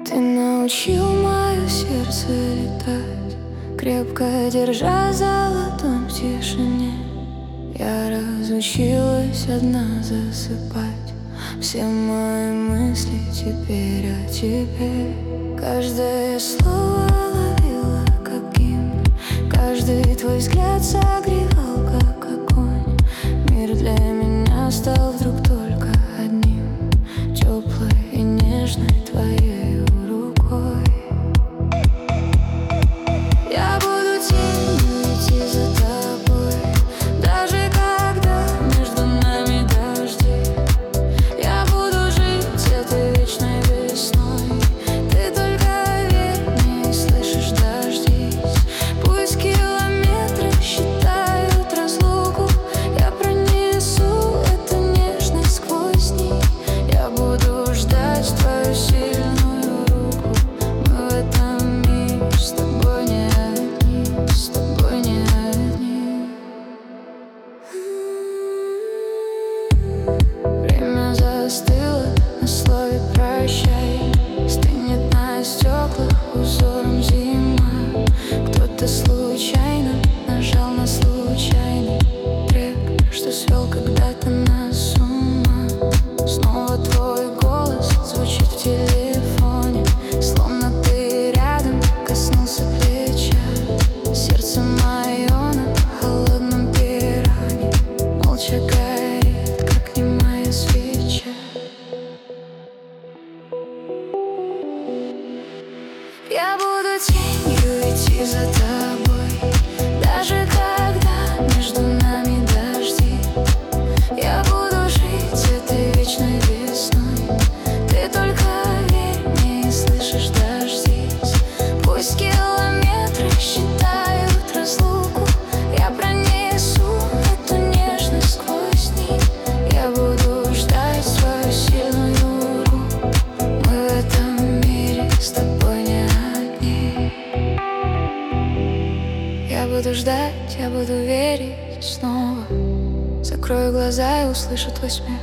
Ты научил мое сердце летать, крепко держа за ладонь в тишине. Я разучилась одна засыпать. Все мои мысли теперь о тебе. Каждое слово ловила как гимн, каждый твой взгляд согревал как огонь. Мир для меня стал вдруг только одним, теплой и нежной твоей рукой. Я буду тенью идти за тобой, даже когда между нами дожди. Я буду жить этой вечной весной. Ты только верь мне и слышишь, дождись. Пусть километры считают разлуку, я пронесу эту нежность сквозь них. Я буду ждать твою сильную руку. Мы в этом мире с тобой не одни, с тобой не одни. Время застыло на слове прощай, стынет на стеклах узором зима. Кто-то случайно нажал на случайный трек, что свел когда-то нас с ума. Снова твой голос звучит в телефоне, словно ты рядом коснулся плеча. Сердце мое на холодном пиране молча горит, как немая свеча. Я буду тенью идти за тобой, даже когда между нами дожди. Я буду жить этой вечной весной. Ты только верь мне и слышишь, дождись. Пусть километры считают разлуку, я пронесу эту нежность сквозь них. Я буду ждать свою сильную руку. Мы в этом мире с тобой не одни. Я буду ждать, я буду верить снова. Закрою глаза и услышу твой смех.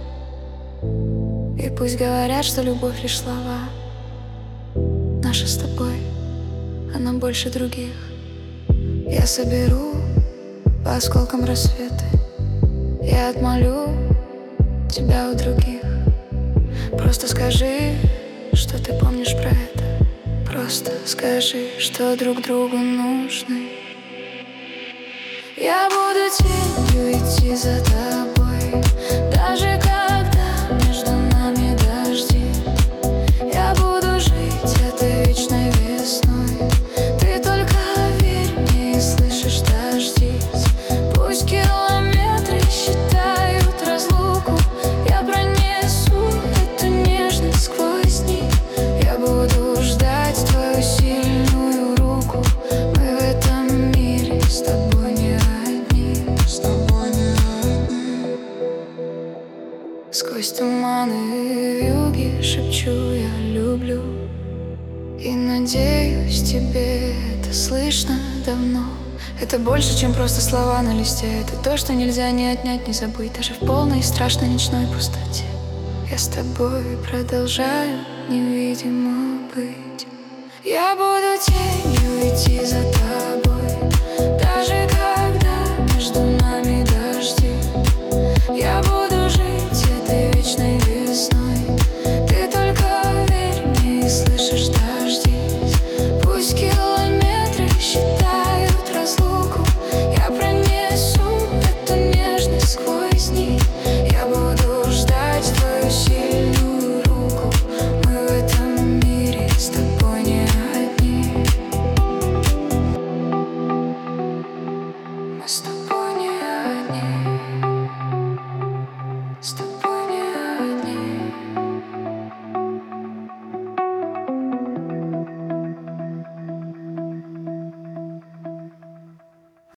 И пусть говорят, что любовь лишь слова, наша с тобой, она больше других. Я соберу по осколкам рассветы, я отмолю тебя у других. Просто скажи, что ты помнишь про это. Просто скажи, что друг другу нужны. Я буду тенью идти за тобой, даже когда между нами дожди. Я буду жить этой вечной весной. Ты только верь мне и слышишь, дождись. Пусть километры считают разлуку, я пронесу эту нежность сквозь них. Я буду ждать твою сильную руку. Мы в этом мире с тобой не одни, с тобой не одни. Сквозь туманы и вьюги шепчу: я люблю. И надеюсь, тебе это слышно давно. Это больше, чем просто слова на листе. Это то, что нельзя ни отнять, ни забыть, даже в полной и страшной ночной пустоте. Я с тобой продолжаю невидимо быть. Я буду тенью идти за тобой, даже когда между нами дожди. Я буду жить этой вечной весной.